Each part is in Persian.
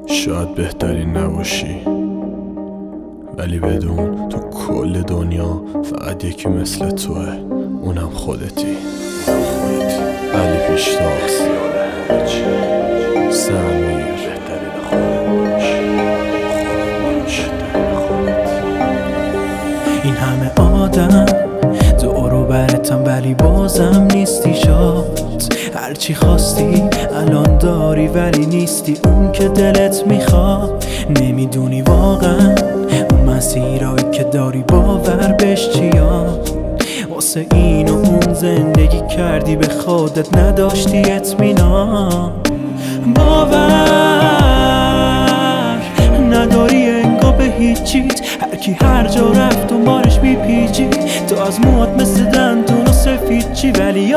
شاید بهترین نباشی، ولی بدون تو کل دنیا فقط یکی مثل توه، اونم خودتی. علی پیشتاز سمیر این همه آدم دورو برتم ولی بازم نیستی شاد. هرچی خواستی الان داری ولی نیستی اون که دلت میخواد. نمیدونی واقعا اون مسیرایی که داری باور بهش چیاد. واسه این و اون زندگی کردی به خودت نداشتی اطمینان. باور نداری انگار به هیچیت، هرکی هر جا رفت دنبالش میپیچی. تو از موات مثل دندون و سفید چی، ولی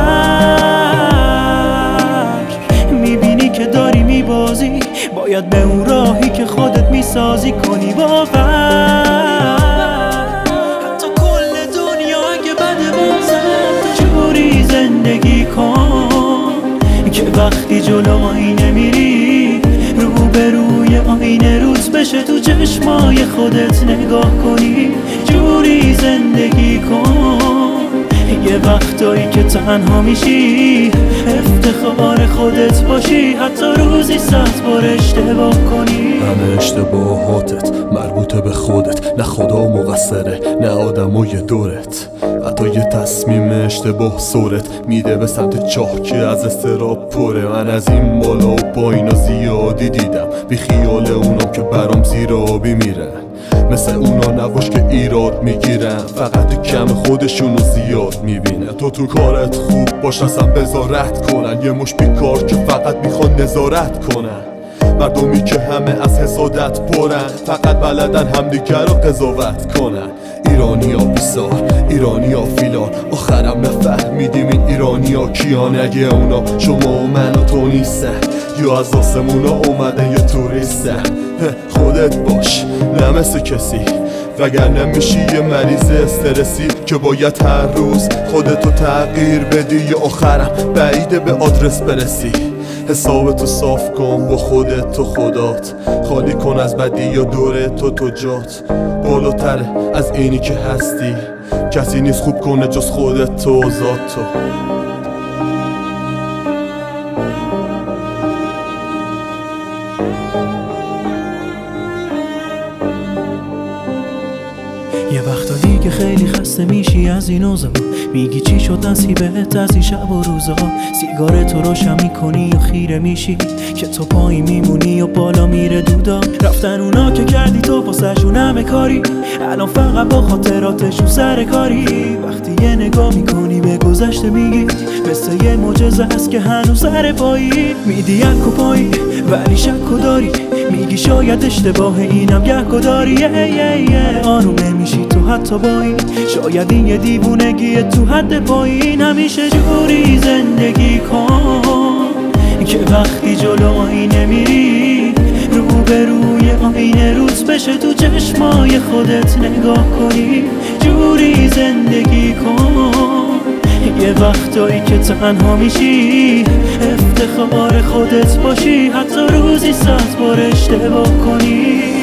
آخر میبینی که داری میبازی. باید به اون راهی که خودت میسازی کنی باور. حتی کل دنیا اگه بده بازم جوری زندگی کن که وقتی جلو آینه میری روبروی آینه روز بشه تو چشمای خودت نگاه کنی. جوری زندگی کن یه وقتایی که تنها میشی افتخار خودت باشی، حتی روزی 100 بار اشتباه کنی. همه اشتباهاتت مربوطه به خودت، نه خدا مقصره نه آدمای دورت. حتی یه تصمیم اشتباه سرت میده به سمت چاه که از استراب پره. من از این بالا و پایینا زیادی دیدم، بی خیال اونام که برام زیر آبی میرن. مثل اونا نباش که ایراد میگیرن، فقط کم خودشونو زیاد میبینن. تو کارت خوب باش اصلا بذارت کنن، یه مش بیکار که فقط میخوان نظارت کنن. مردمی که همه از حسادت پرن، فقط بلدن همدیگر رو قضاوت کنن. ایرانیا بیزار، ایرانیا فیلان، آخرم نفهمیدیم این ایرانیا کیان. اگه اونا شما و من و تو نیستن، یا از آسمونا اومدن یا توریستن. خودت باش نه مثل کسی، وگرنه میشی یه مریض استرسی که باید هر روز خودتو تغییر بدی. یا آخرم بعیده به آدرس برسی. حسابتو صاف کن با خودت تو خدات، خالی کن از بدی یا دوره تو جات. بالاتره از اینی که هستی، کسی نیست خوب کنه جز خودت تو و ذات تو. یه وقتا دیگه خیلی خسته میشی از این اوضاع، میگی چی شد نصیبت از این شب و روزا. سیگار تو روشن میکنی و خیره میشی که تو پایین میمونی و بالا میره دودا. رفتن اونا که کردی تو واسهشون همه کاری، الان فقط با خاطراتشون سر کاری. وقتی یه نگاه میکنی به گذشته میگی مثل یه معجزه هست که هنوز سر پایی. میدی یک و پایی ولی شک و داری، میگی شاید اشتباه اینم گه داری. آروم نمیشی تو حتی با این، شاید این یه دیوونگی تو حد پایین. همیشه جوری زندگی کن که وقتی جلو آینه میری روبروی آینه روز بشه تو چشمای خودت نگاه کنی. جوری زندگی کن یه وقتایی که تنها میشی افتخار خودت باشی، حتی روزی 100 بار اشتباه کنی.